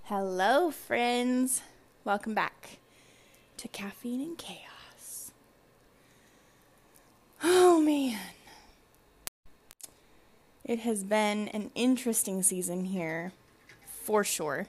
Hello, friends. Welcome back to Caffeine and Chaos. Oh, man. It has been an interesting season here, for sure.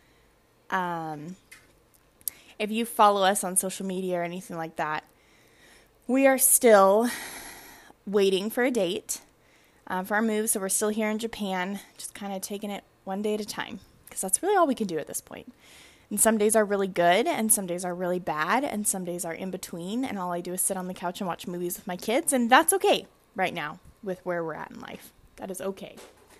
If you follow us on social media or anything like that, we are still waiting for a date for our move, so we're still here in Japan, just kind of taking it one day at a time. Because that's really all we can do at this point. And some days are really good, and some days are really bad, and some days are in between, and all I do is sit on the couch and watch movies with my kids, and that's okay right now with where we're at in life. That is okay.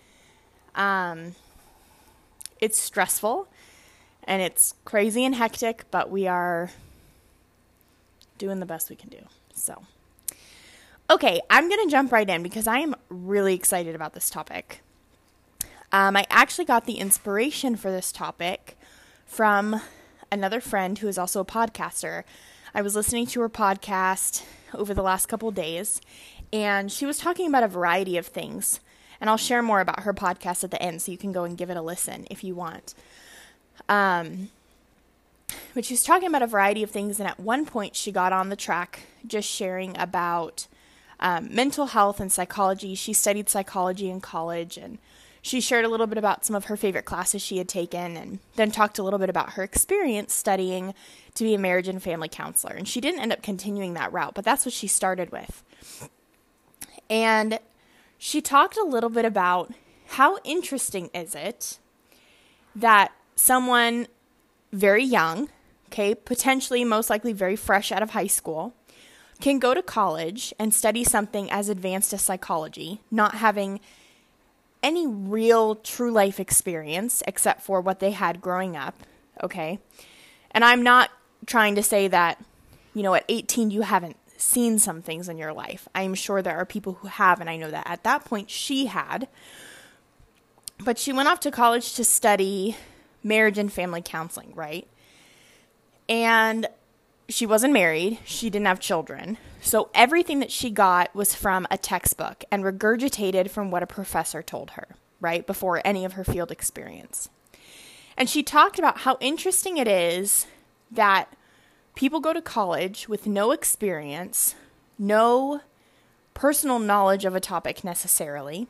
It's stressful, and it's crazy and hectic, but we are doing the best we can do. So, okay, I'm going to jump right in because I am really excited about this topic. I actually got the inspiration for this topic from another friend who is also a podcaster. I was listening to her podcast over the last couple days, and she was talking about a variety of things. And I'll share more about her podcast at the end, so you can go and give it a listen if you want. But she was talking about a variety of things, and at one point she got on the track just sharing about mental health and psychology. She studied psychology in college, and she shared a little bit about some of her favorite classes she had taken, and then talked a little bit about her experience studying to be a marriage and family counselor. And she didn't end up continuing that route, but that's what she started with. And she talked a little bit about how interesting is it that someone very young, potentially most likely very fresh out of high school, can go to college and study something as advanced as psychology, not having any real true life experience except for what they had growing up, okay? And I'm not trying to say that, at 18 you haven't seen some things in your life. I'm sure there are people who have, and I know that at that point she had. But she went off to college to study marriage and family counseling, right? And she wasn't married. She didn't have children. So everything that she got was from a textbook and regurgitated from what a professor told her, right, before any of her field experience. And she talked about how interesting it is that people go to college with no experience, no personal knowledge of a topic necessarily,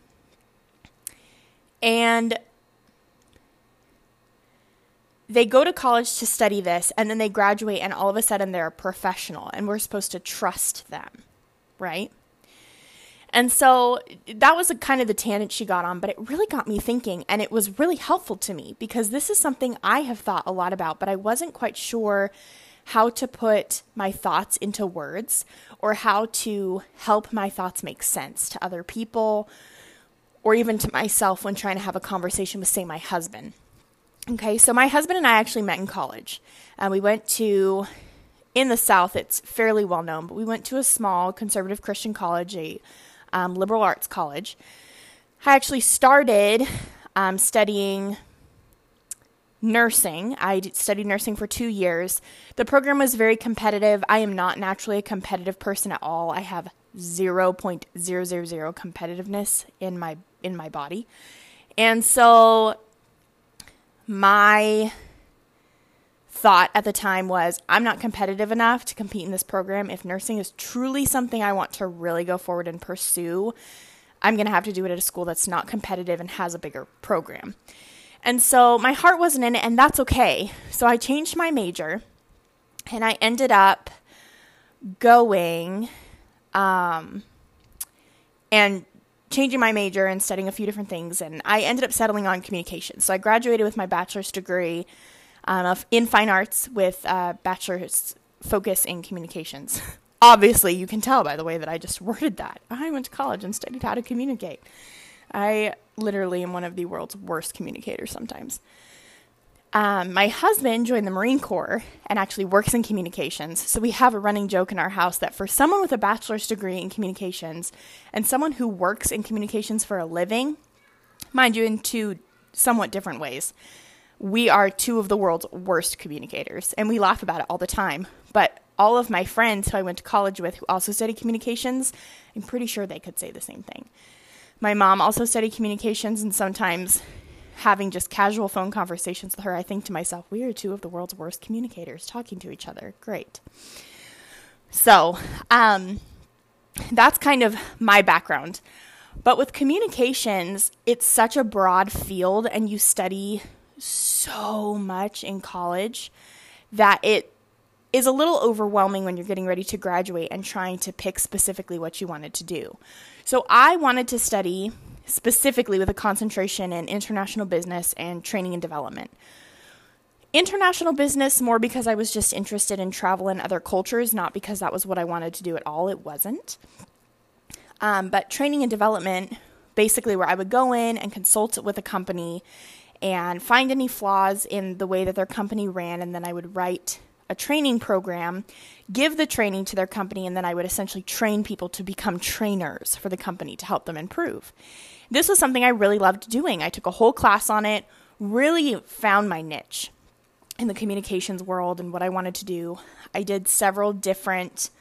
and they go to college to study this, and then they graduate, and all of a sudden they're a professional, and we're supposed to trust them, right? And so that was kind of the tangent she got on, but it really got me thinking, and it was really helpful to me, because this is something I have thought a lot about, but I wasn't quite sure how to put my thoughts into words, or how to help my thoughts make sense to other people, or even to myself when trying to have a conversation with, say, my husband. Okay, so my husband and I actually met in college. We went to, in the South, it's fairly well known, but we went to a small conservative Christian college, a liberal arts college. I actually started studying nursing. I studied nursing for 2 years. The program was very competitive. I am not naturally a competitive person at all. I have 0.000 competitiveness in my body. And so my thought at the time was, I'm not competitive enough to compete in this program. If nursing is truly something I want to really go forward and pursue, I'm going to have to do it at a school that's not competitive and has a bigger program. And so my heart wasn't in it, and that's okay. So I changed my major, and I ended up going and changing my major and studying a few different things, and I ended up settling on communications. So I graduated with my bachelor's degree in fine arts with a bachelor's focus in communications. Obviously, you can tell by the way that I just worded that. I went to college and studied how to communicate. I literally am one of the world's worst communicators sometimes. My husband joined the Marine Corps and actually works in communications. So we have a running joke in our house that for someone with a bachelor's degree in communications and someone who works in communications for a living, mind you, in two somewhat different ways, we are two of the world's worst communicators. And we laugh about it all the time. But all of my friends who I went to college with who also studied communications, I'm pretty sure they could say the same thing. My mom also studied communications, and sometimes having just casual phone conversations with her, I think to myself, we are two of the world's worst communicators talking to each other. Great. So, that's kind of my background. But with communications, it's such a broad field and you study so much in college that it is a little overwhelming when you're getting ready to graduate and trying to pick specifically what you wanted to do. So I wanted to study specifically with a concentration in international business and training and development. International business more because I was just interested in travel and other cultures, not because that was what I wanted to do at all. It wasn't. But training and development, basically where I would go in and consult with a company and find any flaws in the way that their company ran, and then I would write a training program, give the training to their company, and then I would essentially train people to become trainers for the company to help them improve. This was something I really loved doing. I took a whole class on it, really found my niche in the communications world and what I wanted to do. I did several different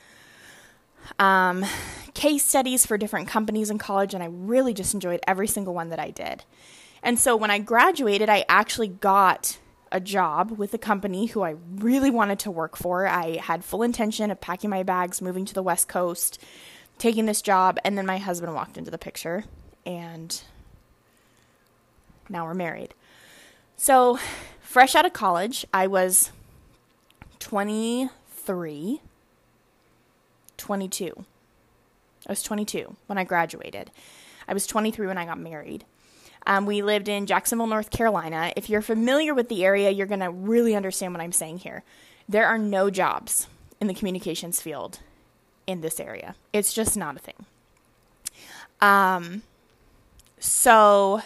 case studies for different companies in college, and I really just enjoyed every single one that I did. And so when I graduated, I actually got a job with a company who I really wanted to work for. I had full intention of packing my bags, moving to the West Coast, taking this job, and then my husband walked into the picture, and now we're married. So, fresh out of college, I was 22. I was 22 when I graduated. I was 23 when I got married. We lived in Jacksonville, North Carolina. If you're familiar with the area, you're going to really understand what I'm saying here. There are no jobs in the communications field in this area. It's just not a thing. So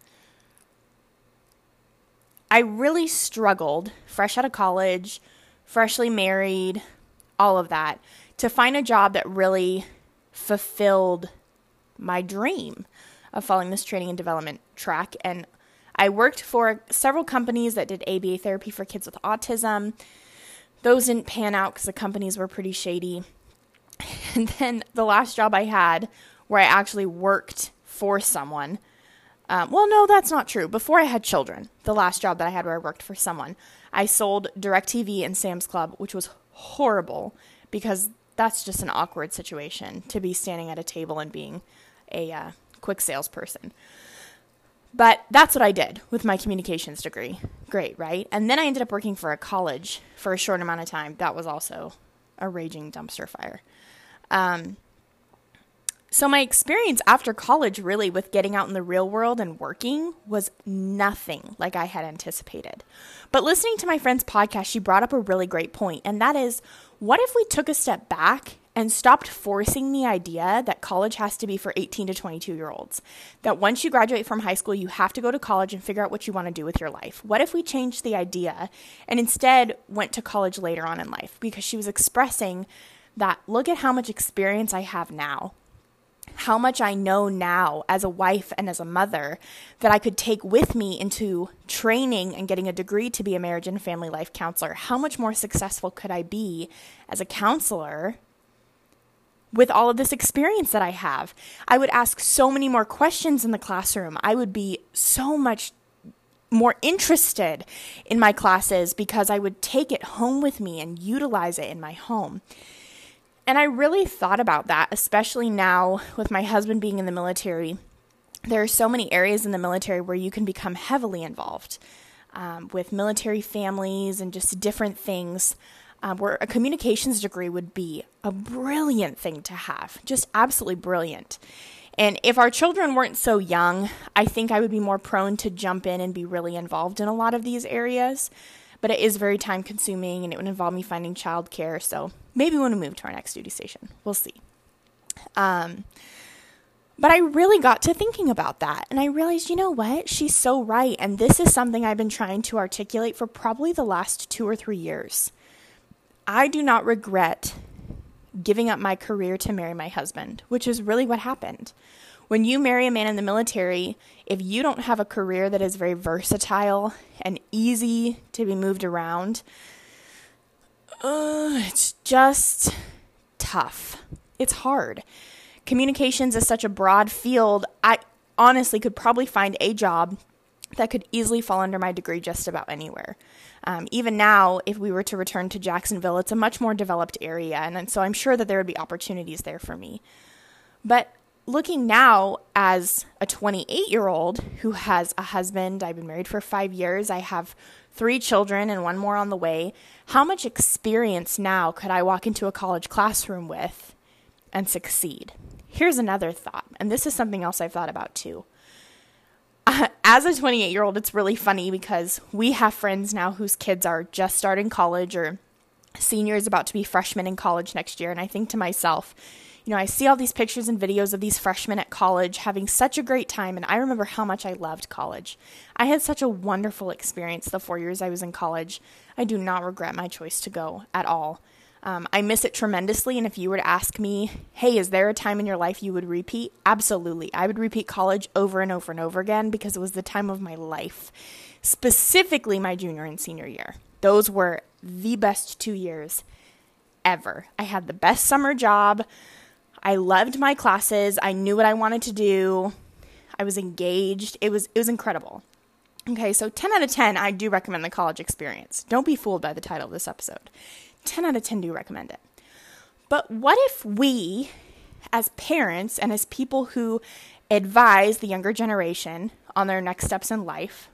I really struggled, fresh out of college, freshly married, all of that, to find a job that really fulfilled my dream of following this training and development track. And I worked for several companies that did ABA therapy for kids with autism. Those didn't pan out because the companies were pretty shady. And then the last job I had where I actually worked for someone, well, no, that's not true. Before I had children, the last job that I had where I worked for someone, I sold DirecTV and Sam's Club, which was horrible because that's just an awkward situation to be standing at a table and being a quick salesperson. But that's what I did with my communications degree. Great, right? And then I ended up working for a college for a short amount of time. That was also a raging dumpster fire. So my experience after college really with getting out in the real world and working was nothing like I had anticipated. But listening to my friend's podcast, she brought up a really great point, and that is, what if we took a step back and stopped forcing the idea that college has to be for 18 to 22-year-olds, that once you graduate from high school, you have to go to college and figure out what you want to do with your life? What if we changed the idea and instead went to college later on in life? Because she was expressing that, look at how much experience I have now, how much I know now as a wife and as a mother that I could take with me into training and getting a degree to be a marriage and family life counselor. How much more successful could I be as a counselor with all of this experience that I have? I would ask so many more questions in the classroom. I would be so much more interested in my classes because I would take it home with me and utilize it in my home. And I really thought about that, especially now with my husband being in the military. There are so many areas in the military where you can become heavily involved with military families and just different things. Where a communications degree would be a brilliant thing to have, just absolutely brilliant. And if our children weren't so young, I think I would be more prone to jump in and be really involved in a lot of these areas. But it is very time consuming and it would involve me finding childcare. So maybe when we move to our next duty station, we'll see. But I really got to thinking about that. And I realized, you know what? She's so right. And this is something I've been trying to articulate for probably the last 2 or 3 years. I do not regret giving up my career to marry my husband, which is really what happened. When you marry a man in the military, if you don't have a career that is very versatile and easy to be moved around, it's just tough. It's hard. Communications is such a broad field. I honestly could probably find a job that could easily fall under my degree just about anywhere. Even now, if we were to return to Jacksonville, it's a much more developed area, and so I'm sure that there would be opportunities there for me. But looking now as a 28-year-old who has a husband, I've been married for 5 years, I have 3 children and 1 more on the way, how much experience now could I walk into a college classroom with and succeed? Here's another thought, and this is something else I've thought about too. As a 28-year-old, it's really funny because we have friends now whose kids are just starting college or seniors about to be freshmen in college next year. And I think to myself, I see all these pictures and videos of these freshmen at college having such a great time. And I remember how much I loved college. I had such a wonderful experience the 4 years I was in college. I do not regret my choice to go at all. I miss it tremendously, and if you were to ask me, hey, is there a time in your life you would repeat? Absolutely. I would repeat college over and over and over again because it was the time of my life, specifically my junior and senior year. Those were the best 2 years ever. I had the best summer job. I loved my classes. I knew what I wanted to do. I was engaged. It was incredible. Okay, so 10 out of 10, I do recommend the college experience. Don't be fooled by the title of this episode. 10 out of 10 do recommend it. But what if we, as parents and as people who advise the younger generation on their next steps in life,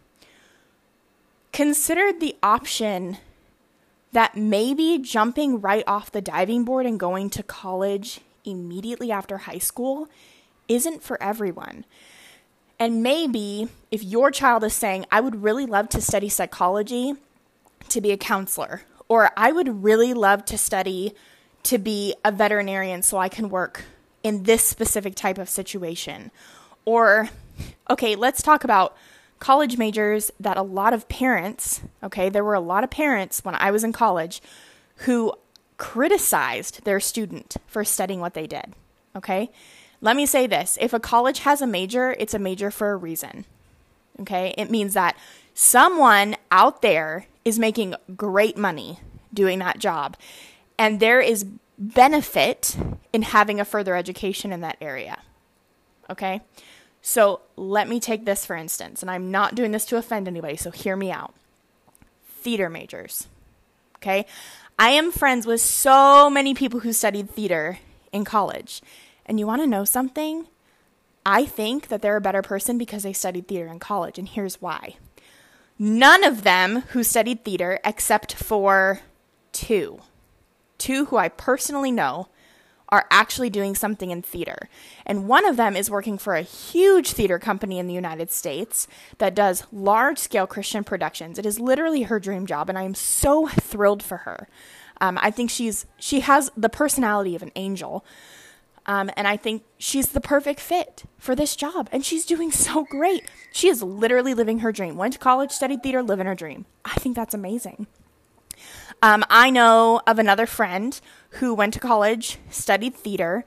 considered the option that maybe jumping right off the diving board and going to college immediately after high school isn't for everyone? And maybe if your child is saying, I would really love to study psychology to be a counselor, or I would really love to study to be a veterinarian so I can work in this specific type of situation. Or, okay, let's talk about college majors that a lot of parents, there were a lot of parents when I was in college who criticized their student for studying what they did, okay? Let me say this. If a college has a major, it's a major for a reason, okay? It means that someone out there is making great money doing that job, and there is benefit in having a further education in that area, okay? So let me take this for instance, and I'm not doing this to offend anybody, so hear me out. Theater majors, okay? I am friends with so many people who studied theater in college, and you want to know something? I think that they're a better person because they studied theater in college, and here's why. None of them who studied theater, except for two who I personally know, are actually doing something in theater. And one of them is working for a huge theater company in the United States that does large-scale Christian productions. It is literally her dream job, and I am so thrilled for her. I think she has the personality of an angel. And I think she's the perfect fit for this job. And she's doing so great. She is literally living her dream. Went to college, studied theater, living her dream. I think that's amazing. I know of another friend who went to college, studied theater,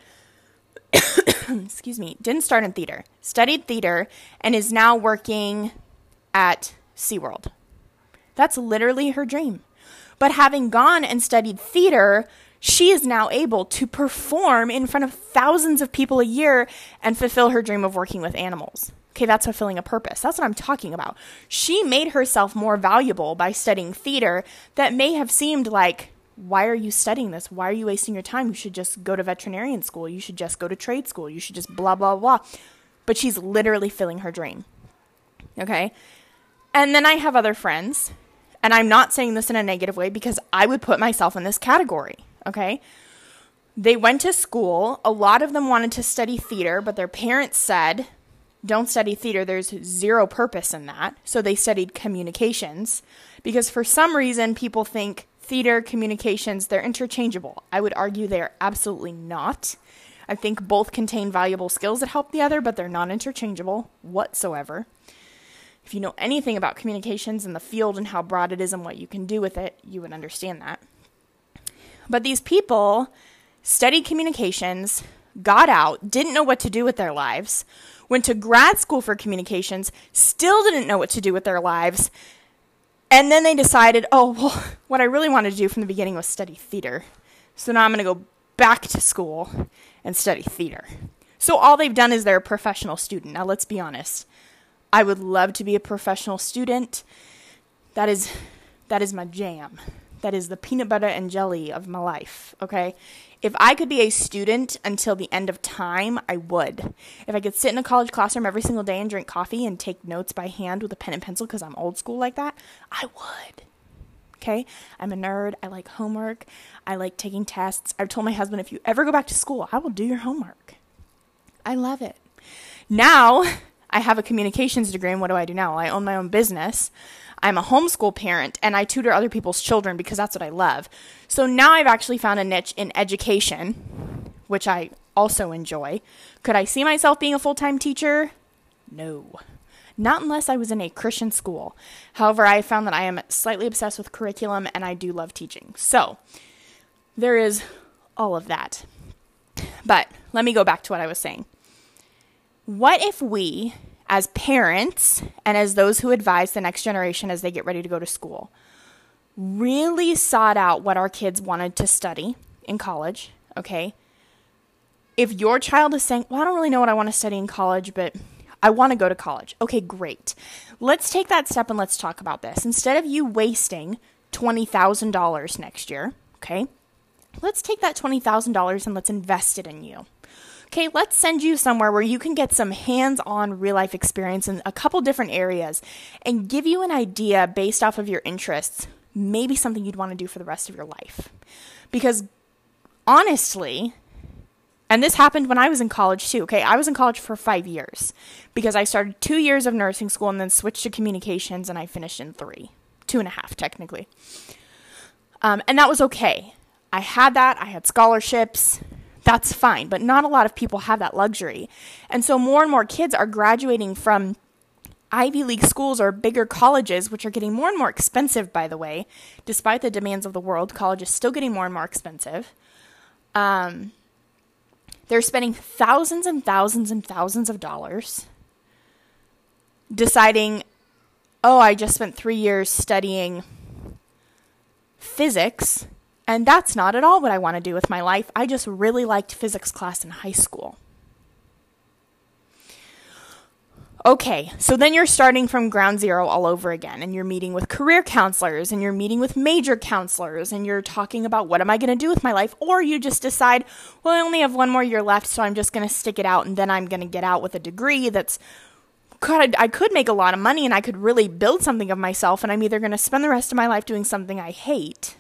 didn't start in theater, studied theater, and is now working at SeaWorld. That's literally her dream. But having gone and studied theater, she is now able to perform in front of thousands of people a year and fulfill her dream of working with animals. Okay, that's fulfilling a purpose. That's what I'm talking about. She made herself more valuable by studying theater that may have seemed like, why are you studying this? Why are you wasting your time? You should just go to veterinarian school. You should just go to trade school. You should just blah, blah, blah. But she's literally filling her dream. Okay? And then I have other friends, and I'm not saying this in a negative way because I would put myself in this category. Okay? They went to school. A lot of them wanted to study theater, but their parents said, don't study theater. There's zero purpose in that. So they studied communications because for some reason people think theater, communications, they're interchangeable. I would argue they are absolutely not. I think both contain valuable skills that help the other, but they're not interchangeable whatsoever. If you know anything about communications and the field and how broad it is and what you can do with it, you would understand that. But these people studied communications, got out, didn't know what to do with their lives, went to grad school for communications, still didn't know what to do with their lives, and then they decided, oh, well, what I really wanted to do from the beginning was study theater. So now I'm going to go back to school and study theater. So all they've done is they're a professional student. Now let's be honest. I would love to be a professional student. That is my jam. That is the peanut butter and jelly of my life, okay? If I could be a student until the end of time, I would. If I could sit in a college classroom every single day and drink coffee and take notes by hand with a pen and pencil because I'm old school like that, I would. Okay? I'm a nerd. I like homework. I like taking tests. I've told my husband, if you ever go back to school, I will do your homework. I love it. Now, I have a communications degree, and what do I do now? I own my own business. I'm a homeschool parent, and I tutor other people's children because that's what I love. So now I've actually found a niche in education, which I also enjoy. Could I see myself being a full-time teacher? No. Not unless I was in a Christian school. However, I found that I am slightly obsessed with curriculum, and I do love teaching. So there is all of that. But let me go back to what I was saying. What if we, as parents and as those who advise the next generation as they get ready to go to school, really sought out what our kids wanted to study in college, okay? If your child is saying, well, I don't really know what I want to study in college, but I want to go to college. Okay, great. Let's take that step and let's talk about this. Instead of you wasting $20,000 next year, okay, let's take that $20,000 and let's invest it in you. Okay, let's send you somewhere where you can get some hands-on real-life experience in a couple different areas and give you an idea based off of your interests, maybe something you'd want to do for the rest of your life. Because honestly, and this happened when I was in college too, okay? I was in college for 5 years because I started 2 years of nursing school and then switched to communications, and I finished in 3. 2.5 technically. And that was okay. I had that. I had scholarships. That's fine, but not a lot of people have that luxury. And so more and more kids are graduating from Ivy League schools or bigger colleges, which are getting more and more expensive, by the way. Despite the demands of the world, college is still getting more and more expensive. They're spending thousands and thousands and thousands of dollars deciding, oh, I just spent 3 years studying physics, and that's not at all what I want to do with my life. I just really liked physics class in high school. Okay, so then you're starting from ground zero all over again, and you're meeting with career counselors, and you're meeting with major counselors, and you're talking about what am I going to do with my life, or you just decide, well, I only have 1 more year left, so I'm just going to stick it out, and then I'm going to get out with a degree that's, I could make a lot of money, and I could really build something of myself, and I'm either going to spend the rest of my life doing something I hate,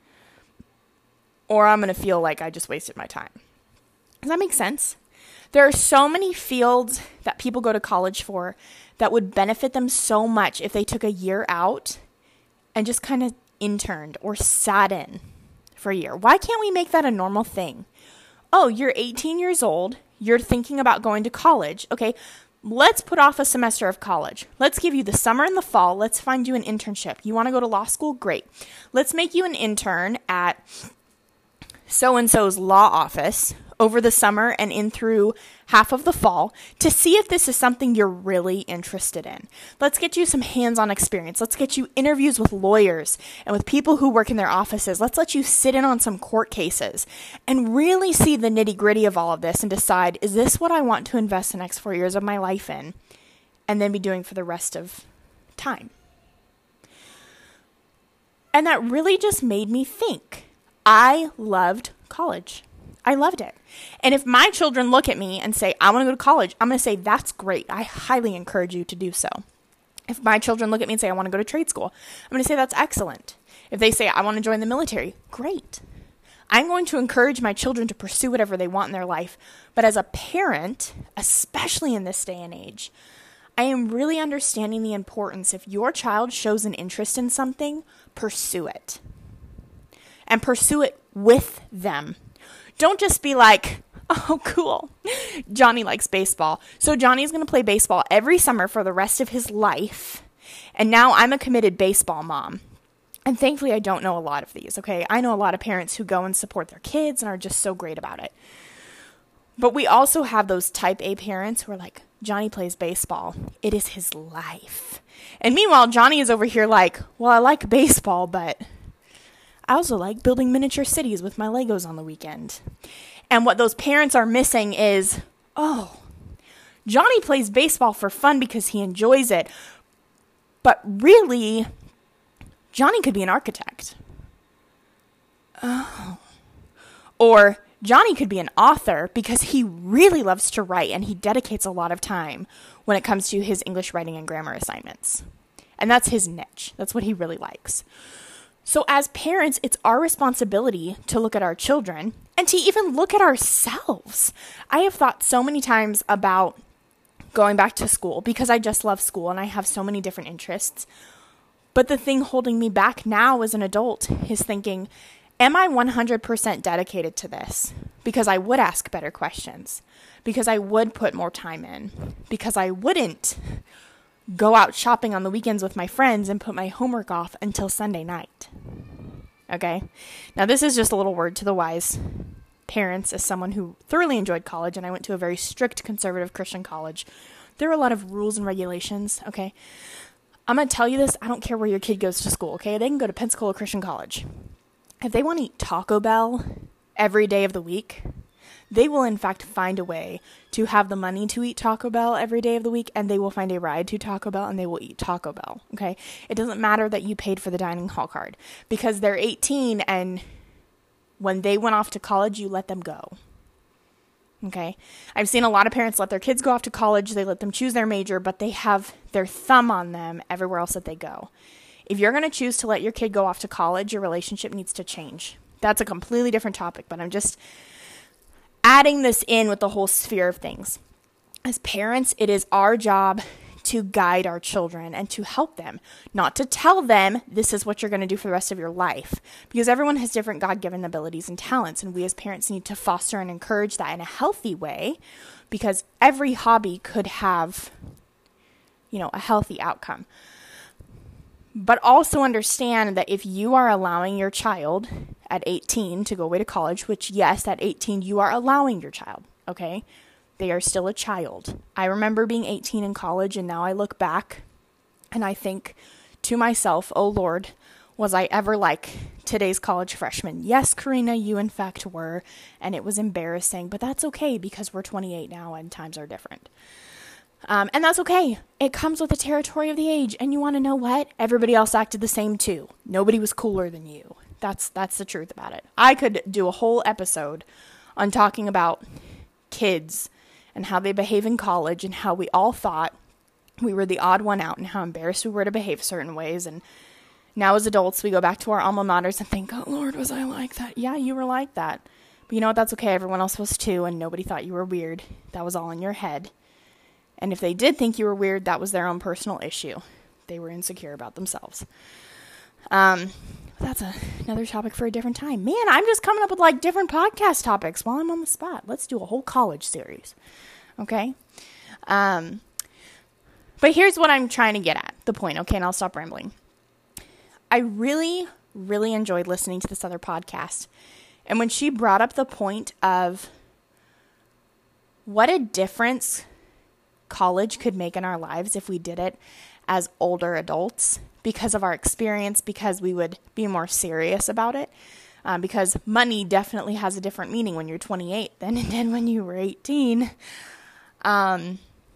or I'm going to feel like I just wasted my time. Does that make sense? There are so many fields that people go to college for that would benefit them so much if they took a year out and just kind of interned or sat in for a year. Why can't we make that a normal thing? Oh, you're 18 years old. You're thinking about going to college. Okay, let's put off a semester of college. Let's give you the summer and the fall. Let's find you an internship. You want to go to law school? Great. Let's make you an intern at so-and-so's law office over the summer and in through half of the fall to see if this is something you're really interested in. Let's get you some hands-on experience. Let's get you interviews with lawyers and with people who work in their offices. Let's let you sit in on some court cases and really see the nitty-gritty of all of this and decide, is this what I want to invest the next 4 years of my life in and then be doing for the rest of time? And that really just made me think. I loved college. I loved it. And if my children look at me and say, I want to go to college, I'm going to say, that's great. I highly encourage you to do so. If my children look at me and say, I want to go to trade school, I'm going to say, that's excellent. If they say, I want to join the military, great. I'm going to encourage my children to pursue whatever they want in their life. But as a parent, especially in this day and age, I am really understanding the importance. If your child shows an interest in something, pursue it. And pursue it with them. Don't just be like, oh, cool. Johnny likes baseball. So Johnny's going to play baseball every summer for the rest of his life. And now I'm a committed baseball mom. And thankfully, I don't know a lot of these, okay? I know a lot of parents who go and support their kids and are just so great about it. But we also have those type A parents who are like, Johnny plays baseball. It is his life. And meanwhile, Johnny is over here like, well, I like baseball, but I also like building miniature cities with my Legos on the weekend. And what those parents are missing is, oh, Johnny plays baseball for fun because he enjoys it. But really, Johnny could be an architect. Oh. Or Johnny could be an author because he really loves to write and he dedicates a lot of time when it comes to his English writing and grammar assignments. And that's his niche. That's what he really likes. So as parents, it's our responsibility to look at our children and to even look at ourselves. I have thought so many times about going back to school because I just love school and I have so many different interests. But the thing holding me back now as an adult is thinking, am I 100% dedicated to this? Because I would ask better questions, because I would put more time in, because I wouldn't go out shopping on the weekends with my friends and put my homework off until Sunday night. Okay? Now, this is just a little word to the wise parents as someone who thoroughly enjoyed college, and I went to a very strict conservative Christian college. There were a lot of rules and regulations, okay? I'm going to tell you this. I don't care where your kid goes to school, okay? They can go to Pensacola Christian College. If they want to eat Taco Bell every day of the week, they will in fact find a way to have the money to eat Taco Bell every day of the week, and they will find a ride to Taco Bell, and they will eat Taco Bell, okay? It doesn't matter that you paid for the dining hall card, because they're 18, and when they went off to college, you let them go, okay? I've seen a lot of parents let their kids go off to college, they let them choose their major, but they have their thumb on them everywhere else that they go. If you're going to choose to let your kid go off to college, your relationship needs to change. That's a completely different topic, but I'm just adding this in with the whole sphere of things. As parents, it is our job to guide our children and to help them, not to tell them this is what you're going to do for the rest of your life, because everyone has different God-given abilities and talents, and we as parents need to foster and encourage that in a healthy way, because every hobby could have, a healthy outcome. But also understand that if you are allowing your child at 18 to go away to college, which yes, at 18 you are allowing your child, okay? They are still a child. I remember being 18 in college, and now I look back and I think to myself, oh Lord, was I ever like today's college freshman? Yes, Karina, you in fact were, and it was embarrassing, but that's okay because we're 28 now and times are different. And that's okay. It comes with the territory of the age. And you want to know what? Everybody else acted the same too. Nobody was cooler than you. That's the truth about it. I could do a whole episode on talking about kids and how they behave in college and how we all thought we were the odd one out and how embarrassed we were to behave certain ways. And now as adults, we go back to our alma maters and think, oh Lord, was I like that? Yeah, you were like that. But you know what? That's okay. Everyone else was too. And nobody thought you were weird. That was all in your head. And if they did think you were weird, that was their own personal issue. They were insecure about themselves. That's another topic for a different time. Man, I'm just coming up with different podcast topics while I'm on the spot. Let's do a whole college series. Okay? But here's what I'm trying to get at, the point, okay? And I'll stop rambling. I really, really enjoyed listening to this other podcast. And when she brought up the point of what a difference college could make in our lives if we did it as older adults because of our experience, because we would be more serious about it, because money definitely has a different meaning when you're 28 than it did when you were 18. How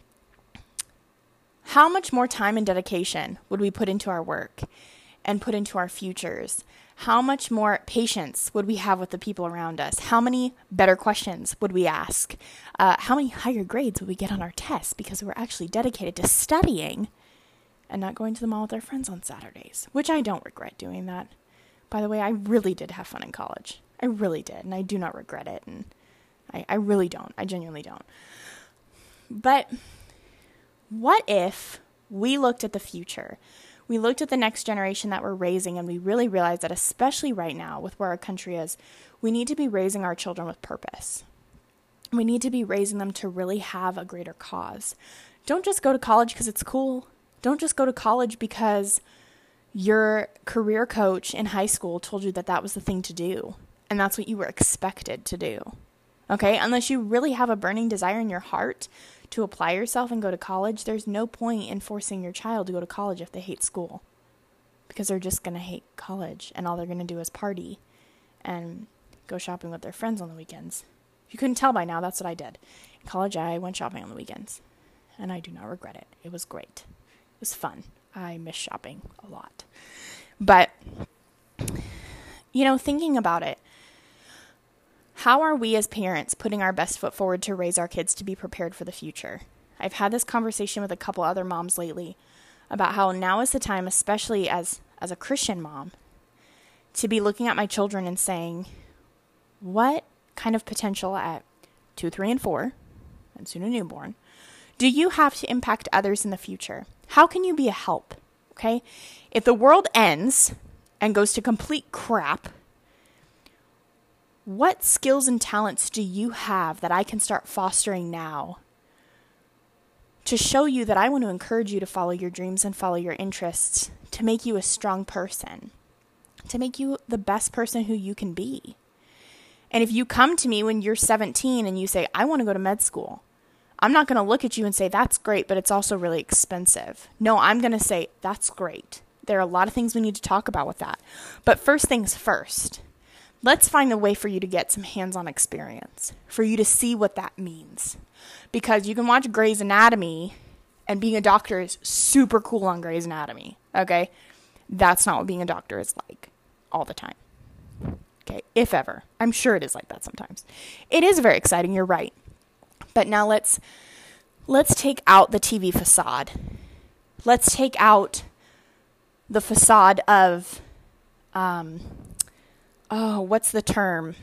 much more time and dedication would we put into our work and put into our futures? How much more patience would we have with the people around us? How many better questions would we ask? How many higher grades would we get on our tests because we were actually dedicated to studying and not going to the mall with our friends on Saturdays, which I don't regret doing that. By the way, I really did have fun in college. I really did, and I do not regret it, and I really don't. I genuinely don't. But what if we looked at the future? We looked at the next generation that we're raising, and we really realized that, especially right now with where our country is, we need to be raising our children with purpose. We need to be raising them to really have a greater cause. Don't just go to college because it's cool. Don't just go to college because your career coach in high school told you that that was the thing to do, and that's what you were expected to do. Okay? Unless you really have a burning desire in your heart to apply yourself and go to college, there's no point in forcing your child to go to college if they hate school, because they're just going to hate college and all they're going to do is party and go shopping with their friends on the weekends. If you couldn't tell by now, that's what I did. In college, I went shopping on the weekends. and I do not regret it. It was great. It was fun. I miss shopping a lot. But, thinking about it, how are we as parents putting our best foot forward to raise our kids to be prepared for the future? I've had this conversation with a couple other moms lately about how now is the time, especially as a Christian mom, to be looking at my children and saying, what kind of potential at 2, 3, and 4, and soon a newborn, do you have to impact others in the future? How can you be a help? Okay? If the world ends and goes to complete crap, what skills and talents do you have that I can start fostering now to show you that I want to encourage you to follow your dreams and follow your interests, to make you a strong person, to make you the best person who you can be? And if you come to me when you're 17 and you say, I want to go to med school, I'm not going to look at you and say, that's great, but it's also really expensive. No, I'm going to say, that's great. There are a lot of things we need to talk about with that. But first things first, let's find a way for you to get some hands-on experience, for you to see what that means. Because you can watch Grey's Anatomy, and being a doctor is super cool on Grey's Anatomy, okay? That's not what being a doctor is like all the time, okay? If ever. I'm sure it is like that sometimes. It is very exciting, you're right. But now let's take out the TV facade. Let's take out the facade of, what's the term?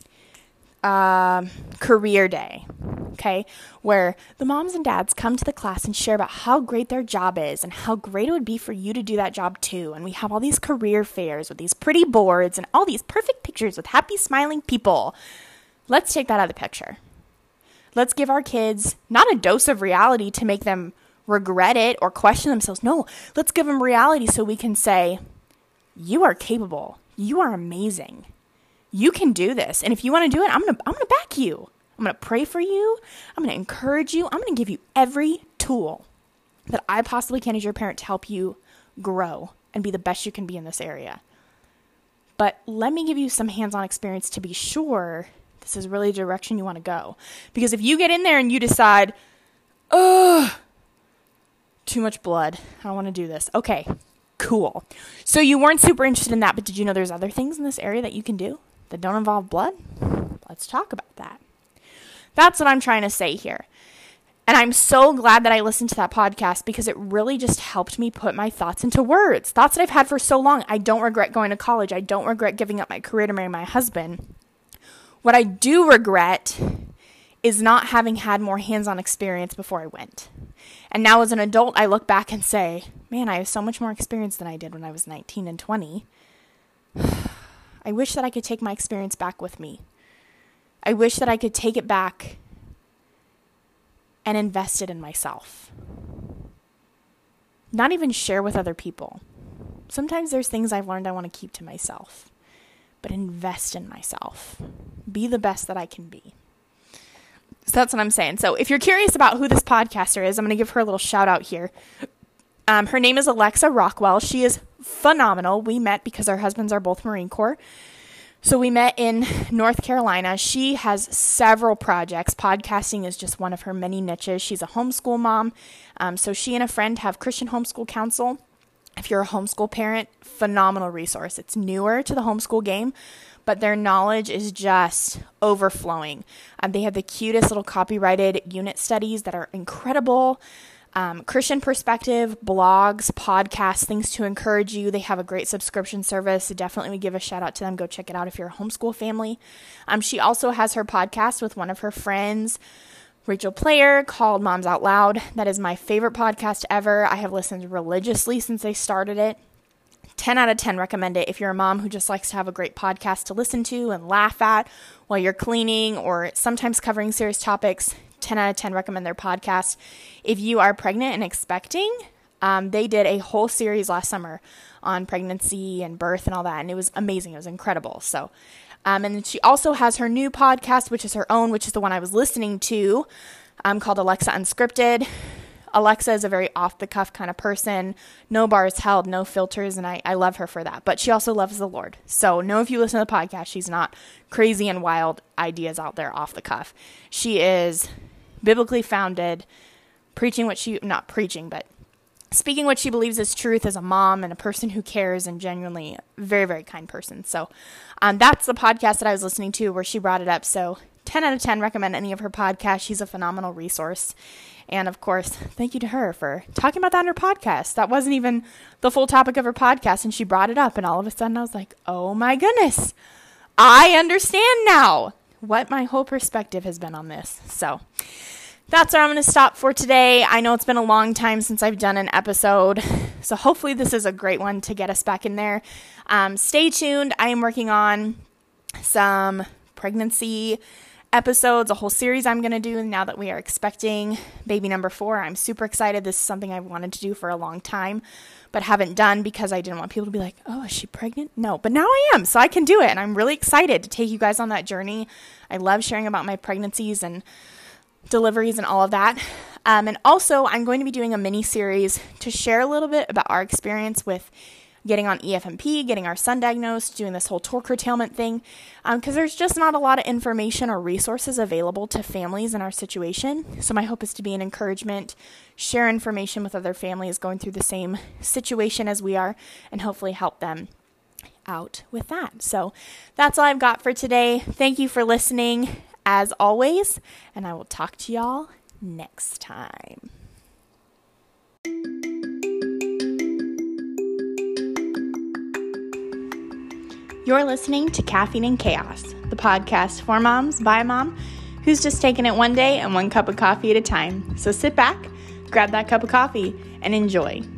Career day, okay? Where the moms and dads come to the class and share about how great their job is and how great it would be for you to do that job too. And we have all these career fairs with these pretty boards and all these perfect pictures with happy, smiling people. Let's take that out of the picture. Let's give our kids not a dose of reality to make them regret it or question themselves. No, let's give them reality so we can say, you are capable. You are amazing. You can do this. And if you want to do it, I'm going to back you. I'm going to pray for you. I'm going to encourage you. I'm going to give you every tool that I possibly can as your parent to help you grow and be the best you can be in this area. But let me give you some hands-on experience to be sure this is really the direction you want to go. Because if you get in there and you decide, too much blood, I don't want to do this. Okay, cool. So you weren't super interested in that, but did you know there's other things in this area that you can do that don't involve blood? Let's talk about that. That's what I'm trying to say here. And I'm so glad that I listened to that podcast because it really just helped me put my thoughts into words. Thoughts that I've had for so long. I don't regret going to college. I don't regret giving up my career to marry my husband. What I do regret is not having had more hands-on experience before I went. And now as an adult, I look back and say, man, I have so much more experience than I did when I was 19 and 20. I wish that I could take my experience back with me. I wish that I could take it back and invest it in myself. Not even share with other people. Sometimes there's things I've learned I want to keep to myself. But invest in myself. Be the best that I can be. So that's what I'm saying. So if you're curious about who this podcaster is, I'm going to give her a little shout out here. Her name is Alexa Rockwell. She is phenomenal. We met because our husbands are both Marine Corps. So we met in North Carolina. She has several projects. Podcasting is just one of her many niches. She's a homeschool mom. So she and a friend have Christian Homeschool Council. If you're a homeschool parent, phenomenal resource. It's newer to the homeschool game, but their knowledge is just overflowing. They have the cutest little copyrighted unit studies that are incredible. Christian perspective, blogs, podcasts, things to encourage you. They have a great subscription service. Definitely would give a shout out to them. Go check it out if you're a homeschool family. She also has her podcast with one of her friends, Rachel Player, called Moms Out Loud. That is my favorite podcast ever. I have listened religiously since they started it. 10 out of 10 recommend it if you're a mom who just likes to have a great podcast to listen to and laugh at while you're cleaning or sometimes covering serious topics. 10 out of 10 recommend their podcast. If you are pregnant and expecting, they did a whole series last summer on pregnancy and birth and all that, and it was amazing. It was incredible. So, and then she also has her new podcast, which is her own, which is the one I was listening to, called Alexa Unscripted. Alexa is a very off-the-cuff kind of person. No bars held, no filters, and I love her for that. But she also loves the Lord. So know if you listen to the podcast, she's not crazy and wild ideas out there off the cuff. She is biblically founded, speaking what she believes is truth as a mom and a person who cares and genuinely very, very kind person. So that's the podcast that I was listening to where she brought it up. So 10 out of 10, recommend any of her podcasts. She's a phenomenal resource. And of course, thank you to her for talking about that in her podcast. That wasn't even the full topic of her podcast, and she brought it up, and all of a sudden I was like, oh my goodness, I understand now what my whole perspective has been on this. So that's where I'm going to stop for today. I know it's been a long time since I've done an episode, so hopefully this is a great one to get us back in there. Stay tuned. I am working on some pregnancy episodes, a whole series I'm going to do now that we are expecting baby number 4. I'm super excited. This is something I've wanted to do for a long time, but haven't done because I didn't want people to be like, oh, is she pregnant? No, but now I am, so I can do it, and I'm really excited to take you guys on that journey. I love sharing about my pregnancies and deliveries and all of that. And also, I'm going to be doing a mini series to share a little bit about our experience with getting on EFMP, getting our son diagnosed, doing this whole tour curtailment thing, because there's just not a lot of information or resources available to families in our situation. So my hope is to be an encouragement, share information with other families going through the same situation as we are, and hopefully help them out with that. So that's all I've got for today. Thank you for listening, as always, and I will talk to y'all next time. You're listening to Caffeine and Chaos, the podcast for moms by a mom who's just taking it one day and one cup of coffee at a time. So sit back, grab that cup of coffee, and enjoy.